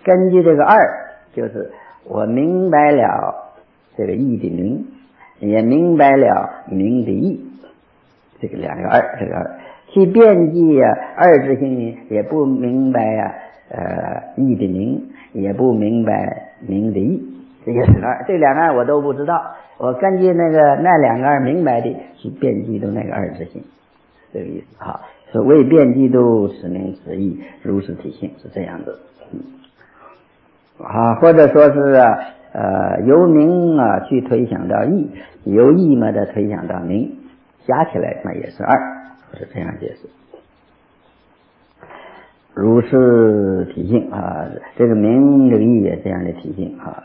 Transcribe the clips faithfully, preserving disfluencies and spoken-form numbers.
根据这个二，就是我明白了这个义的名，也明白了名的义，这个两个二，这个二去辩记啊，二之性也不明白啊，呃，义的名，也不明白名的义，这个是二，这两个二我都不知道，我根据那个那两个二明白的去辩记的那个二之性，这个意思哈。所谓辩记度，此名此义，如是体性，是这样的。嗯啊，或者说是啊，呃，由名啊去推想到义，由义嘛的推想到名，加起来那也是二，是这样解释。如是体性啊，这个名这个义也这样的体性啊。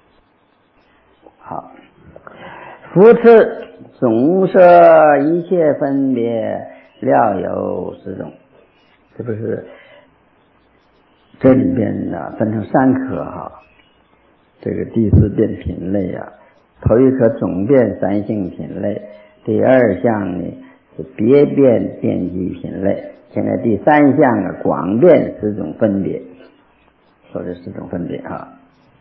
好，夫次总摄一切分别，料有十种，这不是这里边呢分成三科哈。这个第四变品类啊，头一科总变三性品类，第二项呢是别变辩机品类，现在第三项啊广变十种分别，说这十种分别啊。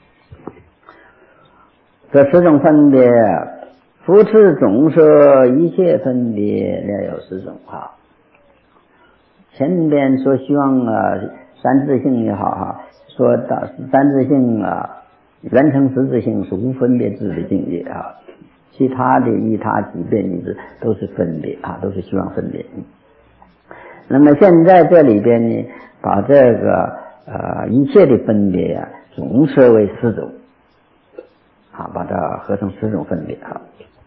这十种分别啊，夫次总摄一切分别，料有十种啊。前边说希望啊三自性也好哈，说到三自性啊圆成十自性是无分别智的境界啊，其他的一他几变一致都是分别啊，都是希望分别。那么现在这里边呢，把这个呃一切的分别啊总摄为十种啊，把它合成十种分别啊。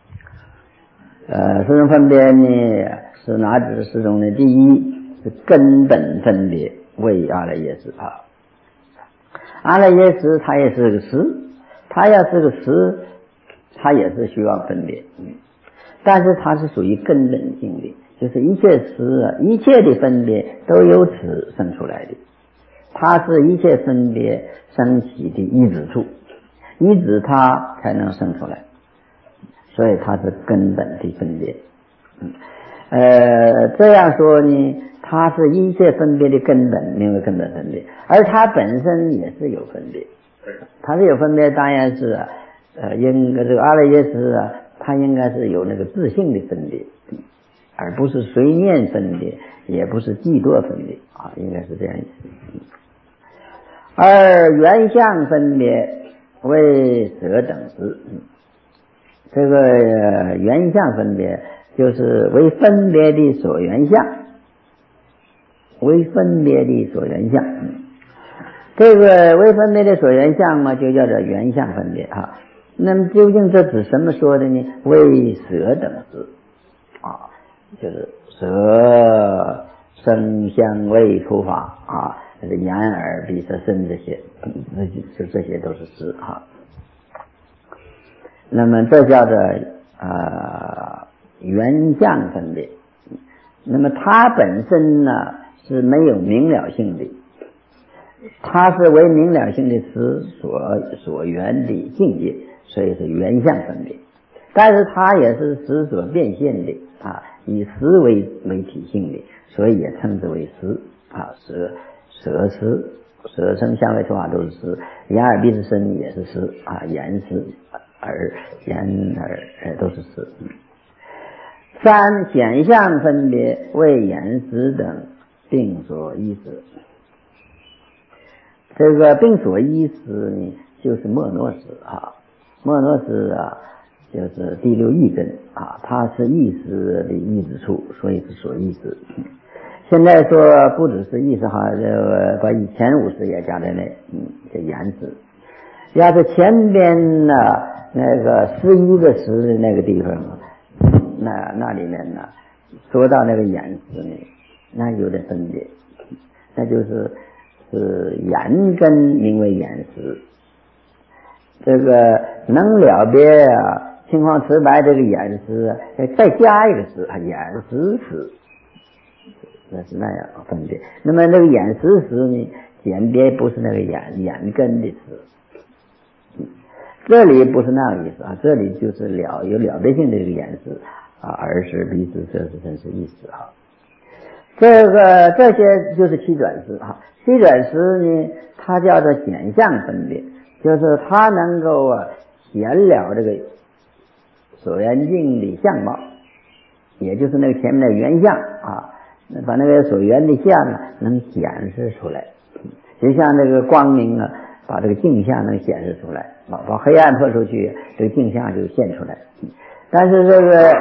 呃，十种分别呢是哪几十种呢？第一是根本分别，为阿赖耶识啊。阿赖耶识它也是个识，它要是个识，它也是虚妄分别，嗯，但是它是属于根本性的，就是一切识啊，一切的分别都由此生出来的，它是一切分别升起的依止处，依止它才能生出来，所以它是根本的分别。嗯，呃，这样说呢，它是一切分别的根本，名为根本分别，而它本身也是有分别，它是有分别，当然是呃，应该这个阿赖耶识啊，它应该是有那个自性的分别，而不是随念分别，也不是嫉妒分别啊，应该是这样意思。而原相分别为舍等识，这个、呃、原相分别就是为分别的所缘相，为分别的所缘相，这个为分别的所缘相嘛，就叫做原相分别啊。那么究竟这指什么说的呢？为舍等识啊，就是舍声香味触法啊，这个眼耳鼻舌身这些，这这些都是识啊。那么这叫做呃原相分别。那么它本身呢是没有明了性的，它是为明了性的识所所缘的境界，所以是原相分别。但是它也是识所变现的啊，以识为为体性的，所以也称之为识啊，舍舍识，舍声香味触法都是识，眼耳鼻舌身也是识啊，眼识耳眼耳都是识。三显相分别为眼识等并所依识，这个并所依识呢，就是莫诺识啊，莫诺识啊，就是第六意根啊，它是意识的意之处，所以是所依识。现在说不只是意识哈，这个把以前五识也加在内，嗯，这眼识。要是前边呢那个十一个识的那个地方，那那里面呢，说到那个眼识呢，那有点分别，那就是是眼根名为眼识，这个能了别啊青黄瓷白这个眼识，再加一个识啊，眼识识，那是那样分别。那么那个眼识识呢，简别不是那个眼眼根的识，这里不是那个意思啊，这里就是了有了别性的这个眼识啊，耳识鼻识舌识身识意识啊。 这个这些就是七转识哈。七转识呢，它叫做显相分别，就是它能够啊显了这个所缘境的相貌，也就是那个前面的原相啊，把那个所缘的相啊能显示出来，就像这个光明啊，把这个镜像能显示出来，把黑暗破出去，这个镜像就现出来。但是这个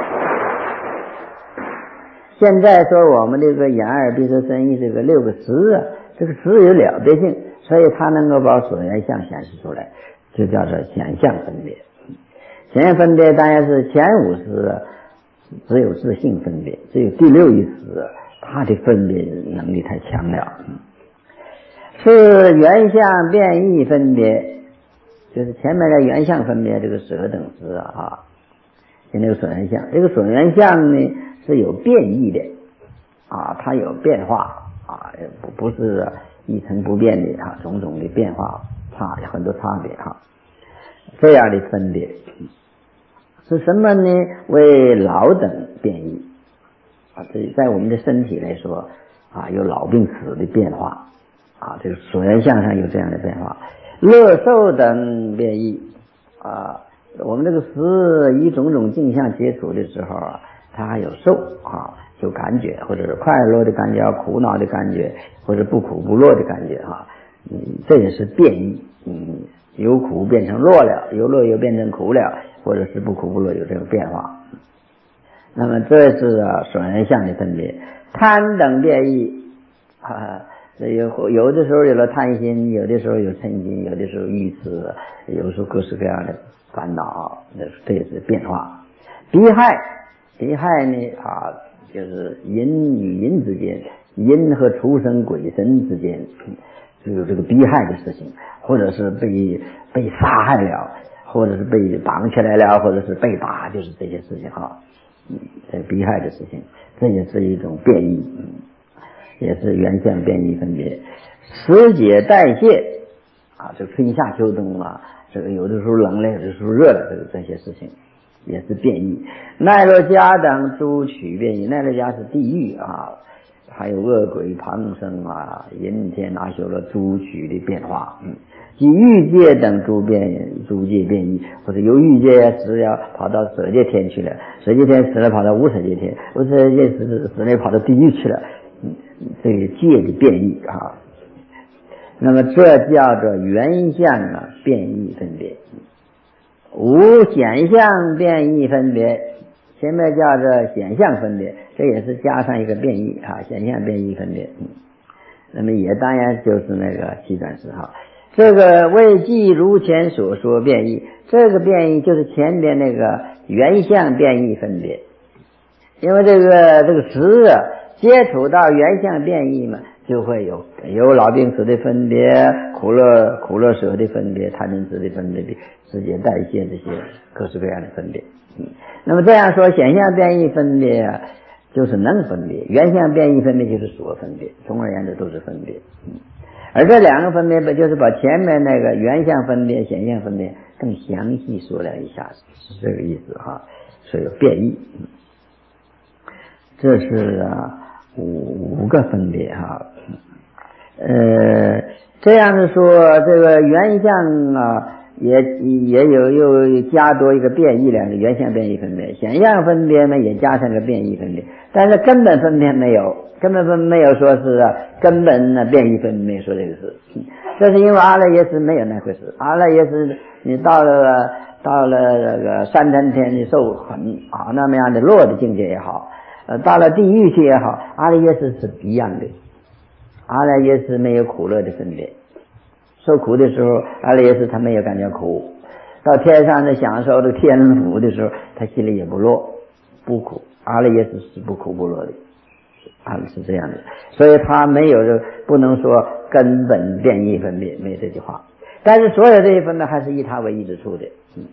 现在说我们这个眼耳鼻舌身意这个六个识啊，这个识有了别性，所以它能够把所缘相显示出来，就叫做显相分别。显相分别当然是前五识只有自性分别，只有第六意识它的分别能力太强了。是原相变异分别，就是前面的原相分别这个十个等识啊，就那个所缘相，这个所缘相呢是有变异的啊，它有变化啊，不不是一成不变的啊，种种的变化差很多差别啊，这样的分别是什么呢？为老等变异啊，这在我们的身体来说啊，有老病死的变化啊，这个所缘相上有这样的变化。乐受等变异啊，我们这个识以种种镜像接触的时候啊，它还有受啊，有感觉，或者是快乐的感觉，苦恼的感觉，或者不苦不乐的感觉哈，嗯，这也是变异，嗯，由苦变成乐了，由乐又变成苦了，或者是不苦不乐有这种变化。那么这是啊所缘相的分别。贪等变异啊，有有的时候有了贪心，有的时候有嗔心，有的时候欲痴，有时候各式各样的烦恼，这也是变化。逼害，逼害呢啊，就是阴与阴之间，阴和畜生鬼神之间就有这个逼害的事情，或者是被被杀害了，或者是被绑起来了，或者是被打，就是这些事情哈，嗯，这逼害的事情，这也是一种变异，嗯，也是原相变异分别。时节代谢啊，这春夏秋冬啊，这个有的时候冷了，有的时候热了，这个这些事情也是变异。奈罗迦等诸取变异，奈罗迦是地狱啊，还有恶鬼旁生啊，阴天阿修罗诸取的变化，嗯，即欲界等诸变诸界变异，或者由欲界死要跑到色界天去了，色界天死了跑到无色界天，无色界死死了跑到地狱去了，嗯，这个界的变异啊。那么这叫做原相啊变异分别。无显相变异分别，前面叫做显相分别，这也是加上一个变异啊，显相变异分别。嗯，那么也当然就是那个七转识哈。这个为即如前所说变异，这个变异就是前边那个原相变异分别，因为这个这个识啊接触到原相变异嘛，就会有有老病死的分别，苦乐苦乐舍的分别，贪嗔痴的分别，时节代谢这些各式各样的分别。嗯，那么这样说显相变异分别啊，就是能分别，原相变异分别就是所分别，总而言之都是分别。嗯，而这两个分别不就是把前面那个原相分别显相分别更详细说了一下，是这个意思哈，所以有变异。嗯，这是啊五个分别哈。呃，这样子说，这个原相啊，也也有又加多一个变异两个原相变异分别，显相分别呢也加上个变异分别，但是根本分别没有，根本分没有说是啊根本的变异分别说这个事，这是因为阿赖耶识没有那回事，阿赖耶识你到了到了这个三层天的受痕啊那么样的落的境界也好，呃到了地狱去也好，阿赖耶识是一样的。阿赖耶识没有苦乐的分别，受苦的时候阿赖耶识他没有感觉苦，到天上的享受的天福的时候他心里也不乐不苦，阿赖耶识是不苦不乐的，啊是这样的，所以他没有这不能说根本变异分别，没这句话，但是所有这些分别还是以他为依之处的。嗯，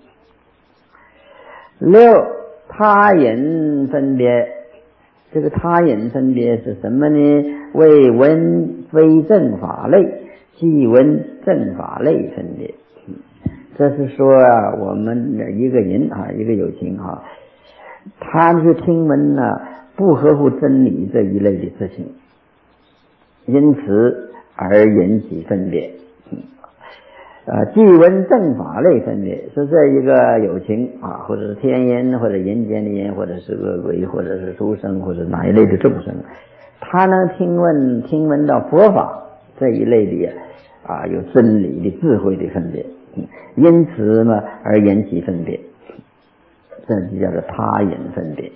六他引分别，这个他引分别是什么呢？为闻非正法类，即闻正法类分别。这是说啊，我们一个人啊，一个有情啊， 他是听闻呢不合乎真理这一类的事情，因此而引起分别。呃，既闻正法类分别，是这一个有情啊，或者是天人，或者人间的人，或者是恶鬼，或者是畜生，或者哪一类的众生，他能听闻听闻到佛法这一类的啊有真理的智慧的分别，因此呢而引起分别，这就叫做他引分别。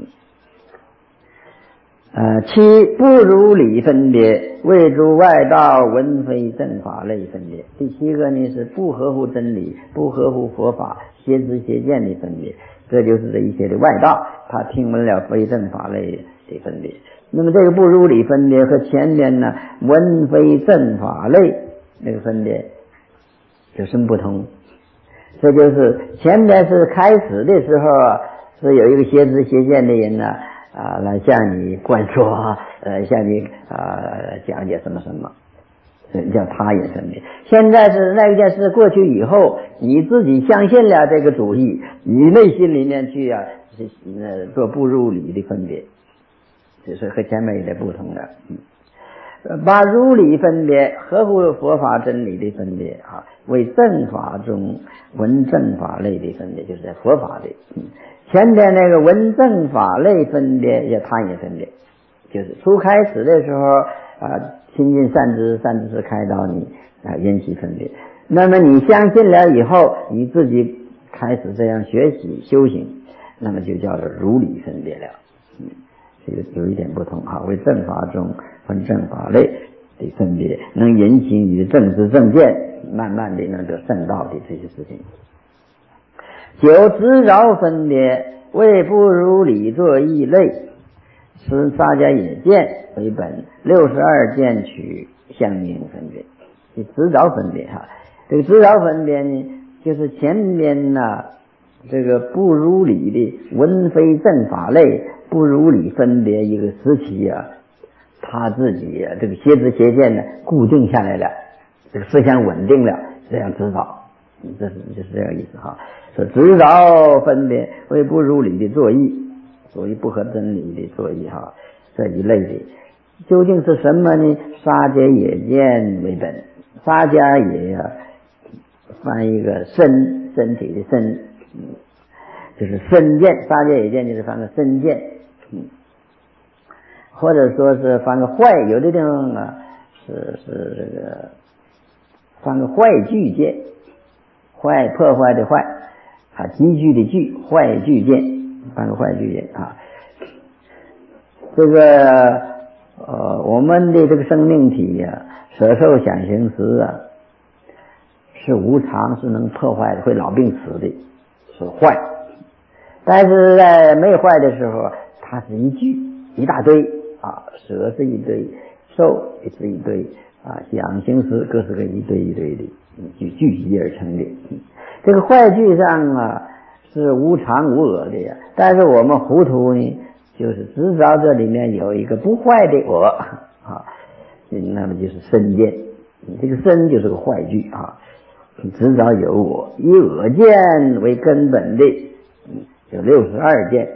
呃，七不如理分别，谓诸外道闻非正法类分别。第七个呢是不合乎真理，不合乎佛法，邪知邪见的分别，这就是这一些的外道，他听闻了非正法类的分别。那么这个不如理分别和前面呢闻非正法类那个分别有什么不同？这就是前面是开始的时候是有一个邪知邪见的人呢啊，来向你灌输，呃，向你啊、呃、讲解什么什么，这叫他引分别。现在是那件事过去以后，你自己相信了这个主义，你内心里面去啊，呃，做不入理的分别，这是和前面有点不同的。嗯，把如理分别、合乎佛法真理的分别啊，为正法中闻正法类的分别，就是在佛法的。嗯，前边那个闻正法类分别也他引分别，就是初开始的时候啊，亲近善知识，善知识开导你啊，引起分别。那么你相信了以后，你自己开始这样学习修行，那么就叫做如理分别了。嗯，这个有一点不同啊，为正法中分正法类的分别，能引起你的正知正见，慢慢的能得圣道的这些事情。九执着分别，为不如理作异类，是沙迦野见为本，六十二见取相应分别。这执着分别哈，这个执着分别呢，就是前边呢这个不如理的闻非正法类不如理分别一个时期啊，他自己啊这个邪知邪见呢固定下来了，这个思想稳定了，这样知道，这是就是这个意思哈。说执着分别为不如理的作意，所以不合真理的作意哈，这一类的究竟是什么呢？沙迦野见为本，沙迦野啊翻一个身身体的身，嗯，就是身见，沙迦野见就是翻个身见，嗯，或者说是翻个坏，有的地方啊是是这个翻个坏具见，坏破坏的坏啊，积聚的聚，坏聚见，翻个坏聚见啊。这个呃，我们的这个生命体呀、啊，舍受想行识啊，是无常，是能破坏的，会老病死的，是坏。但是在没坏的时候，它是一聚一大堆啊，舍是一堆，受也是一堆啊，想行识各是个一堆一堆的聚聚集而成的。这个坏聚上啊是无常无我的呀，但是我们糊涂呢，就是知道这里面有一个不坏的我啊，那么就是身见，这个身就是个坏聚啊，知道有我，以我见为根本的，有六十二见，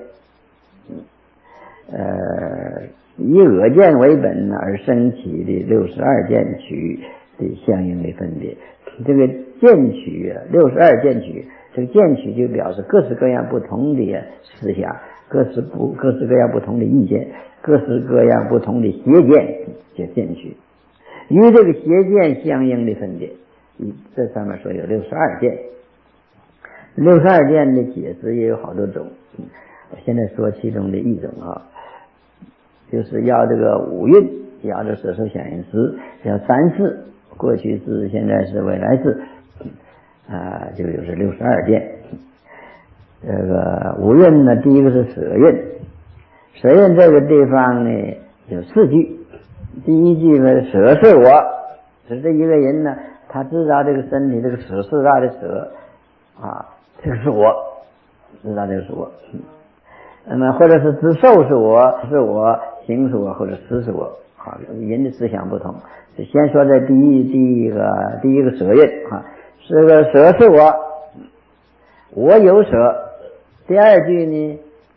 呃，以我见为本而生起的六十二见取的相应的分别。这个见取啊，六十二见取，这个见取就表示各式各样不同的思想，各式不各式各样不同的意见，各式各样不同的邪见，叫见取。与这个邪见相应的分别，这上面说有六十二见。六十二见的解释也有好多种，我现在说其中的一种啊，就是要这个五蕴，要这舍受想行识，要三世，过去世、现在世、未来世，啊，就有这六十二见。这个五蕴呢，第一个是舍蕴，舍蕴这个地方呢有四句，第一句呢，舍是我，是这一个人呢，他知道这个身体这个舍是他的舍啊，这个是我，知道这个是我。那么或者是知受是我，是我，行是我，或者思是我啊，人的思想不同。先说这第一第一个第一个舍蕴啊，这个舍是我，我有舍。第二句呢，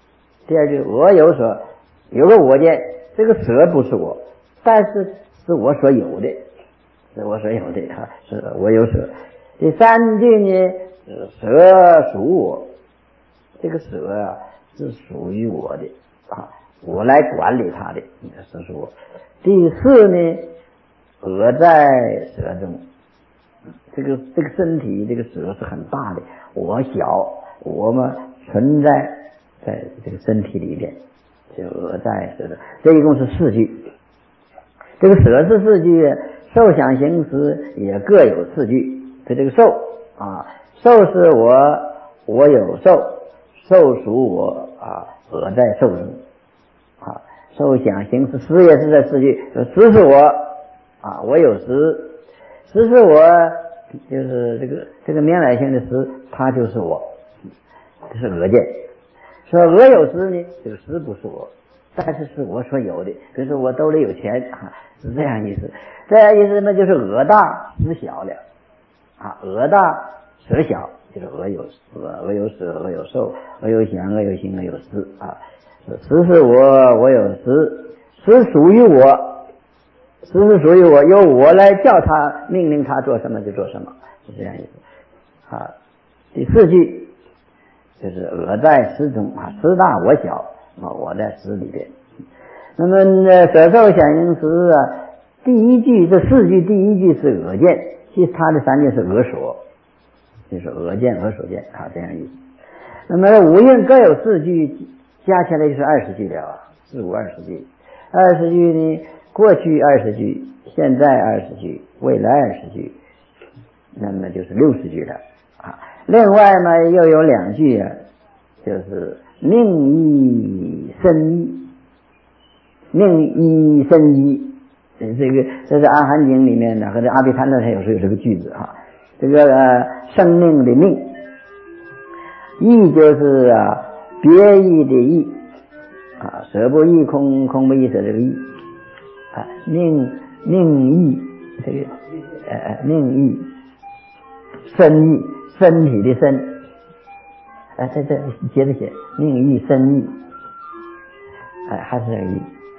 第二句我有所有个我见，这个舍不是我，但是是我所有的，是我所有的啊，是我有舍。第三句呢，舍属我，这个舍啊是属于我的啊，我来管理它的，这是我。第四呢，我在舍中，这个这个身体这个舍是很大的，我小，我们存在在这个身体里边，就我在舍中，这一共是四句。这个舍是四句，受想行识也各有四句。这这个受啊，受是我我有受，受属我啊，我在受中啊。受想行识，识也是这四句，识是我啊，我有识，识是我，就是这个这个明来性的识，它就是我，这是我见。说我有识呢，这个识不是我，但是是我所有的，比如说我兜里有钱啊，是这样意思。这样意思呢，就是我大识小了啊，我大舍小，就是我有我我有舍，我有受，我有想，我有行，我有识啊。识是我，我有识，识属于我，识是属于我，由我来叫他，命令他做什么就做什么，是这样意思啊。第四句就是我在识中啊，识大我小啊，我在识里边。那么呢，舍受想行识啊，第一句这四句，第一句是我见，其他的三句是我所，就是我见我所见啊，这样意思。那么五蕴各有四句，加起来就是二十句了啊，四五二十句。二十句呢，过去二十句，现在二十句，未来二十句，那么就是六十句了啊。另外呢，又有两句啊，就是命依身依，命依身依，这个这是《阿含经》里面的，和这《阿毗昙陀经》有时候有这个句子啊。这个、呃、生命的命，依就是啊别义的义啊，舍不异空，空不异舍，这个义啊，命命义这个呃命义，身义身体的身，啊，在这接着写命义身义，哎、啊，还是这个义。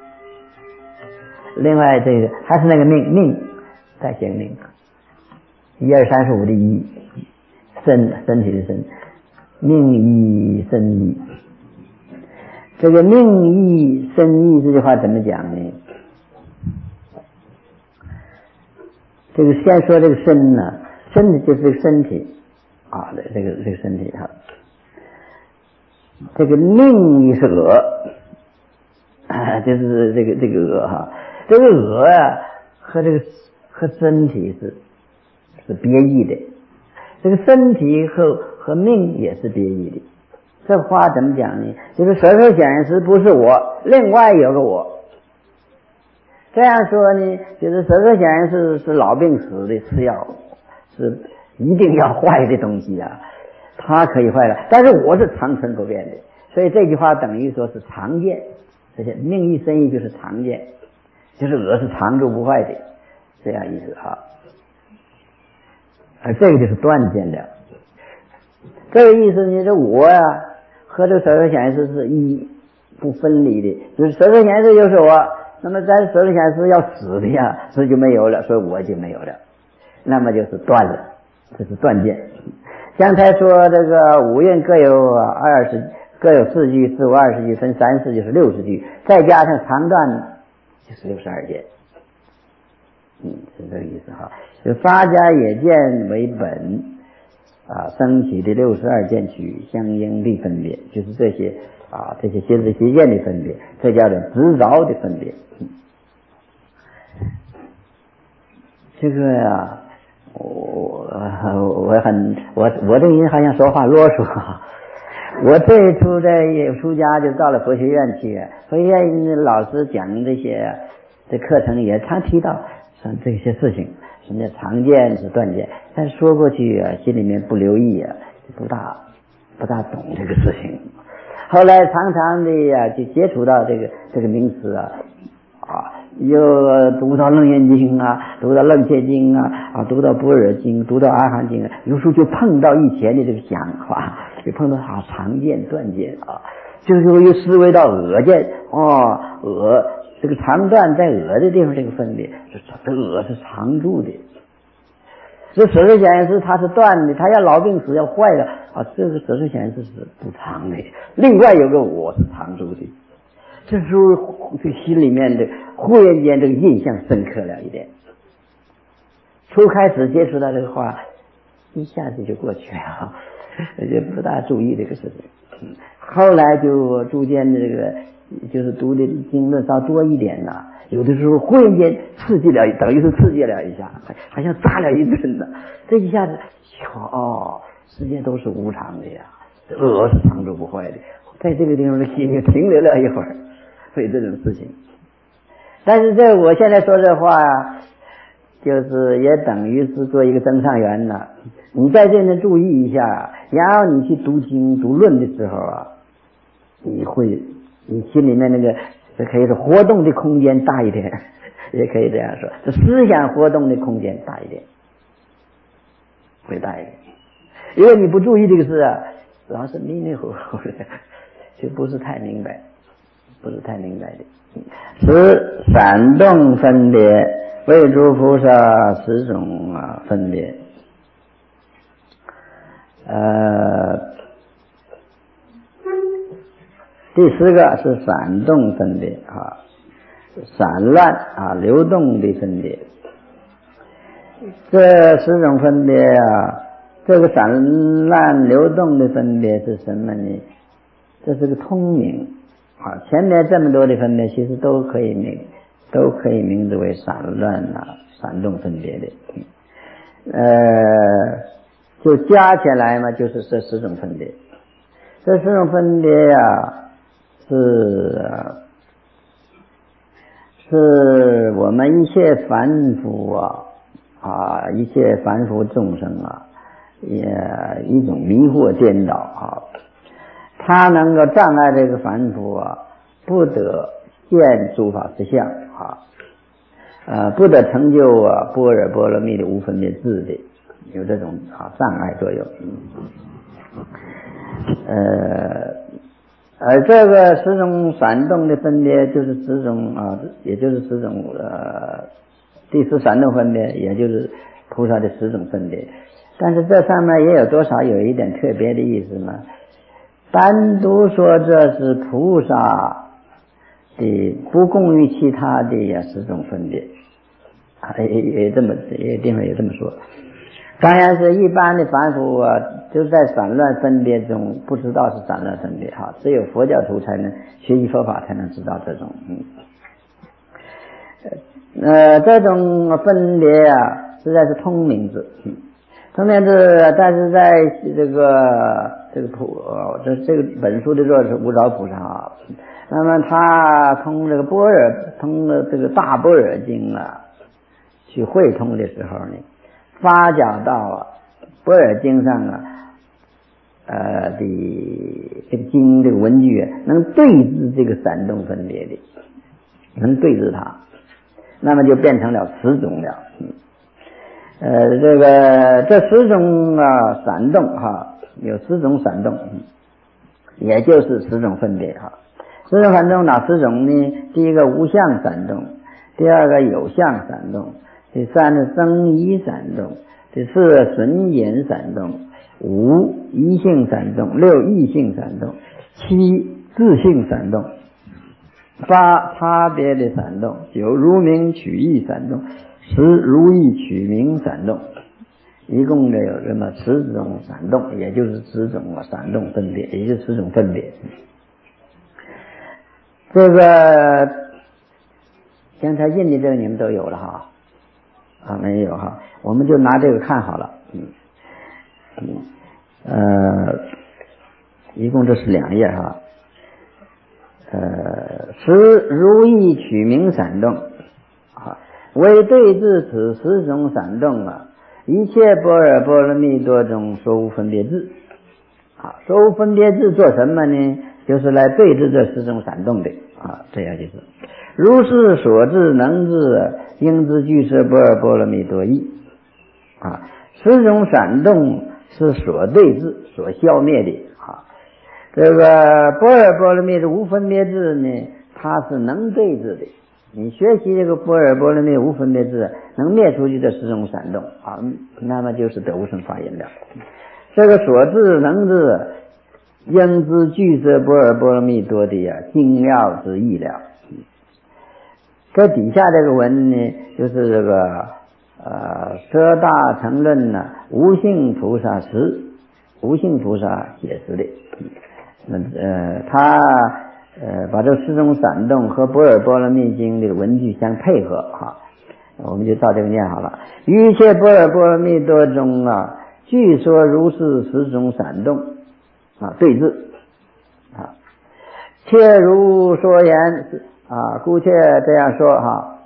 另外这个还是那个命命，再写个命，一二三十五的一，身身体的身，命义身义。这个命义身义这句话怎么讲呢？这个先说这个身呢，身体就是这个身体啊，这个这个身体哈。这个命义是我，啊，就是这个这个我哈，这个我啊和这个和身体是是别义的，这个身体和和命也是别义的。这话怎么讲呢？就是舍受想行识不是我，另外有个我。这样说呢，就是舍受想行识是老病死的吃药，是一定要坏的东西啊，它可以坏了，但是我是长存不变的。所以这句话等于说是常见，这些命义身义就是常见，就是我是常住不坏的，这样意思啊。而这个就是断见了。这个意思呢，这我呀、啊、和这个舍受想行识是一不分离的，就是舍受想行识就是我，那么在舍受想行识要死的呀，所以就没有了，所以我就没有了，那么就是断了，这是断见。刚才说这个五蕴各有二十，各有四句，四五二十句，分三四就是六十句，再加上长断就是六十二件。嗯，是这个意思哈。就发家也见为本啊，升起的六十二件取相应的分别，就是这些啊，这些歇子邪见的分别，这叫做执着的分别。嗯、这个呀、啊，我我很我我这个人好像说话啰嗦。我这一出在出家就到了佛学院去，佛学院老师讲这些这课程也常提到像这些事情，什么叫常见是断见，但是说过去啊，心里面不留意啊，不大不大懂这个事情。后来常常的呀、啊，就接触到这个这个名词啊，啊，又读到楞严经啊，读到楞伽经啊，啊，读到般若经，读到阿含经啊，有时候就碰到以前的这个想法， 就碰到啊长剑断剑啊，就是又思维到额剑哦，额这个长断在额的地方这个分别，这额是常住的。这舌头显示它是断的，它要老病死要坏了啊，这个舌头显示是不长的。另外有个我是常住的，这时候这心里面的忽然间这个印象深刻了一点。初开始接触到这个话，一下子就过去了，也不大注意这个事情。后来就逐渐这个就是读的经论稍多一点了，有的时候忽然间刺激了，等于是刺激了一下，好像扎了一针呢。这一下子，哦，世界都是无常的呀，恶是常住不坏的。在这个地方的心就停留了一会儿，会这种事情。但是这我现在说这话呀，就是也等于是做一个增上缘了。你在这里注意一下，然后你去读经读论的时候啊，你会你心里面那个这可以是活动的空间大一点，也可以这样说，这思想活动的空间大一点，会大一点。因为你不注意这个事啊，老是迷迷糊糊的，就不是太明白，不是太明白的。十闪动分别，为诸菩萨十种啊分别。呃，第四个是闪动分别啊，散乱啊流动的分别。这十种分别啊，这个散乱流动的分别是什么呢？这是个通名啊，前面这么多的分别其实都可以名都可以名字为散乱啊闪动分别的，呃，就加起来嘛，就是这十种分别。这十种分别啊，是是我们一切凡夫啊啊，一切凡夫众生啊，也一种迷惑颠倒啊。他能够障碍这个凡夫啊，不得见诸法实相啊，呃，不得成就啊般若波罗蜜的无分别智的，有这种啊障碍作用。呃，而这个十种闪动的分别，就是十种啊，也就是十种呃，第四闪动分别，也就是菩萨的十种分别。但是这上面也有多少有一点特别的意思嘛？单独说这是菩萨的不共于其他的也十种分别，也也这么也地方也这么说。当然是一般的凡夫啊，就在散乱分别中不知道是散乱分别哈，只有佛教徒才能学习佛法才能知道这种嗯，呃这种分别啊，实在是通名字，嗯，通名字，但是在这个这个普这这个本书的作者是无着菩萨啊，那么他通这个般若通了这个大般若经啊，去会通的时候呢，发觉到啊，般若经上啊，呃的这个经这个文句啊，能对治这个闪动分别的，能对治它，那么就变成了十种了。嗯，呃，这个这十种啊闪动哈，有十种闪动，嗯，也就是十种分别哈。十种闪动哪十种呢？第一个无相闪动，第二个有相闪动，第三是增益闪动，第四损减闪动，五一性闪动，六异性闪动，七自性闪动，八差别的闪动，九如名取义闪动，十如意取名闪动。一共的有这么十种闪动，也就是十种闪动分别，也就是十种分别。这个刚才印的这个你们都有了哈，啊没有哈，我们就拿这个看好了。嗯嗯呃，一共这是两页哈。呃，十如意取名闪动啊，为对治此十种闪动啊，一切般若波罗蜜多种说无分别智啊，说无分别智做什么呢？就是来对治这十种闪动的啊，这样就是如是所智能智，应知具摄般若波罗蜜多义啊。十种闪动是所对治、所消灭的啊。这个般若波罗蜜的无分别智呢，它是能对治的。你学习这个般若波罗蜜无分别智，能灭出去的十种闪动啊，那么就是得无生法印了。这个所智能智，应知具色般若波罗蜜多的呀精要之意了。这底下这个文呢，就是这个呃遮大乘论呢，无性菩萨识，无性菩萨解释的。那呃他呃把这四种闪动和般若波罗蜜经的文句相配合哈，我们就照这个念好了。于一切般若波罗蜜多中啊，据说如是十种闪动啊对治啊，切如说言啊，姑且这样说哈。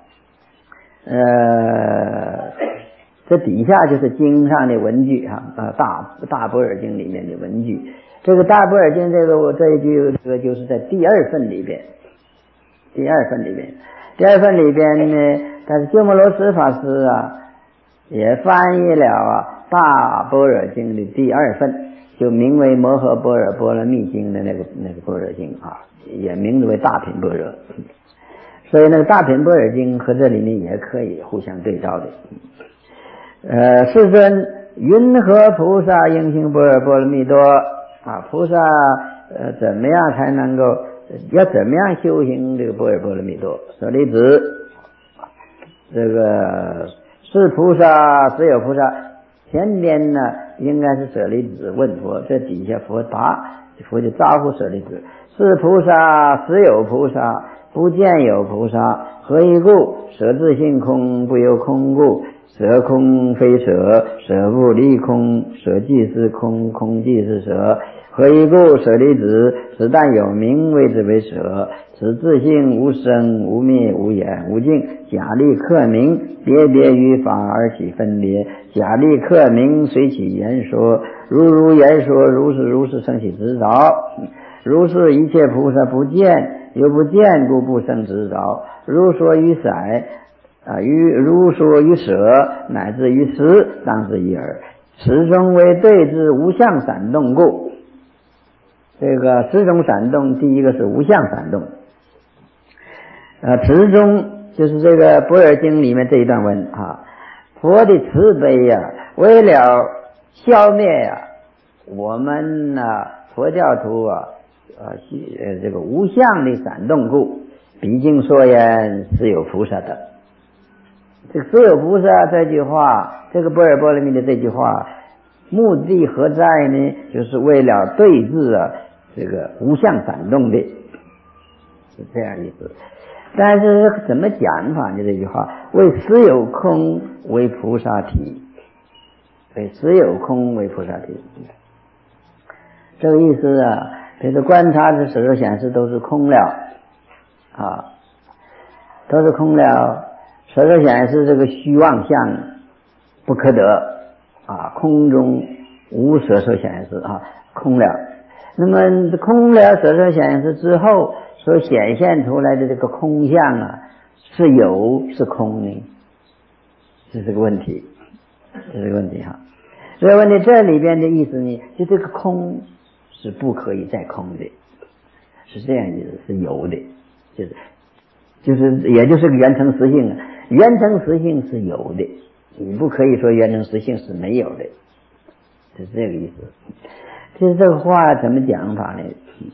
呃，这底下就是经上的文句哈，啊大大般若经里面的文句。这个大般若经这个这一句这个就是在第二份里边，第二份里边，第二份里边呢，但是鸠摩罗什法师啊也翻译了啊大般若经的第二份，就名为摩诃般若波罗蜜经的那个那个般若经啊，也名字为大品般若。所以那个大品般若经和这里面也可以互相对照的。呃，世尊云何菩萨应行般若波罗蜜多啊？菩萨呃怎么样才能够要怎么样修行这个般若波罗蜜多？舍利子，这个是菩萨只有菩萨，前边呢应该是舍利子问佛，这底下佛答，佛就招呼舍利子，是菩萨实有菩萨，不见有菩萨，何以故？舍自性空，不由空故。舍空非舍，舍不离空，舍即是空，空即是舍。何以故？舍利子，此但有名谓之为舍。此自性无生无灭无眼无尽，假立客名，别别于法而起分别。假立客名，随起言说，如如言说，如是如是生起执着。如是一切菩萨不见，又不见故不生执着。如说于色啊，于如说于舍，乃至于识，当知一耳。此中为对治无相闪动故。这个十种闪动，第一个是无相闪动。呃，此中就是这个般若经里面这一段文啊，佛的慈悲呀、啊，为了消灭呀、啊、我们呢、啊、佛教徒啊呃这个无相的闪动故，毕竟说言是有菩萨的。这个是有菩萨这句话，这个般若波罗蜜的这句话，目的何在呢？就是为了对治啊这个无相闪动的，是这样意思。但是怎么讲法呢？这句话为实有空为菩萨体，为实有空为菩萨体，这个意思啊，这个观察的时候显示都是空了啊，都是空了。所以显示这个虚妄相不可得啊，空中无舍受显示啊，空了。那么空了舍受显示之后所显现出来的这个空相啊，是有是空呢？这是个问题，这是个问题哈。这个问题这里边的意思呢，就这个空是不可以再空的，是这样意思，是有的，就是就是也就是个缘成实性啊。缘成实性是有的，你不可以说缘成实性是没有的，是这个意思。其实这个话怎么讲法呢？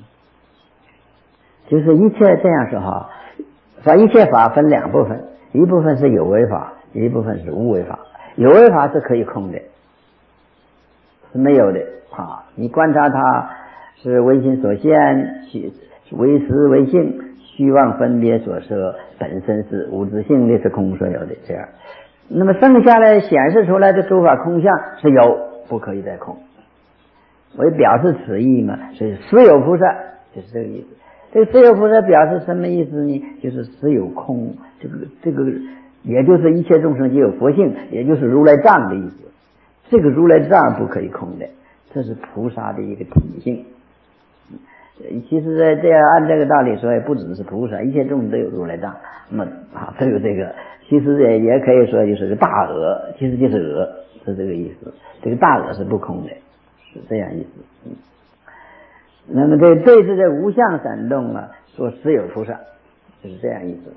就是一切这样说哈，把一切法分两部分，一部分是有为法，一部分是无为法。有为法是可以空的，是没有的啊。你观察它是唯心所现，为实为性，虚妄分别所摄，本身是无自性的，是空所有的这样。那么剩下来显示出来的诸法空相是有，不可以再空。为表示此意嘛，所以实有菩萨就是这个意思。这个实有菩萨表示什么意思呢？就是实有空，这个这个也就是一切众生皆有佛性，也就是如来藏的意思。这个如来藏不可以空的，这是菩萨的一个体性。其实在这样按这个道理说，也不只是菩萨，一切众生都有如来藏，那么啊都有这个。其实也也可以说就是个大鹅，其实就是鹅是这个意思。这个大我是不空的，是这样意思。嗯，那么这对峙的无相闪动啊，说实有菩萨，就是这样意思。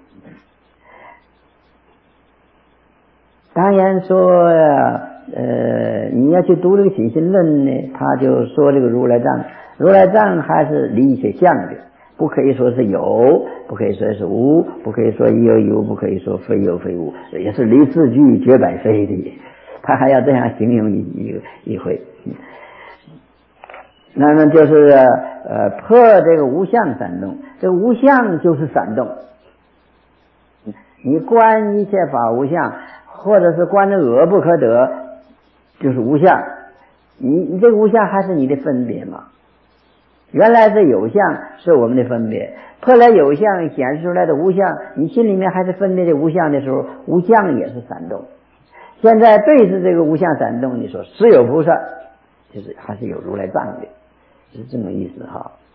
当然说呃，你要去读这个起信论呢，他就说这个如来藏，如来藏还是离一些相的，不可以说是有，不可以说是无，不可以说有有，不可以说非有非无，也是离四句绝百非的，他还要这样形容一一一回。那么就是呃破这个无相闪动，这个无相就是闪动。你观一切法无相，或者是观这恶不可得，就是无相。你你这个无相还是你的分别嘛？原来是有相是我们的分别，后来有相显示出来的无相，你心里面还是分别的无相的时候，无相也是闪动。现在对是这个无相闪动，你说实有菩萨，就是还是有如来藏的，是这么意思哈。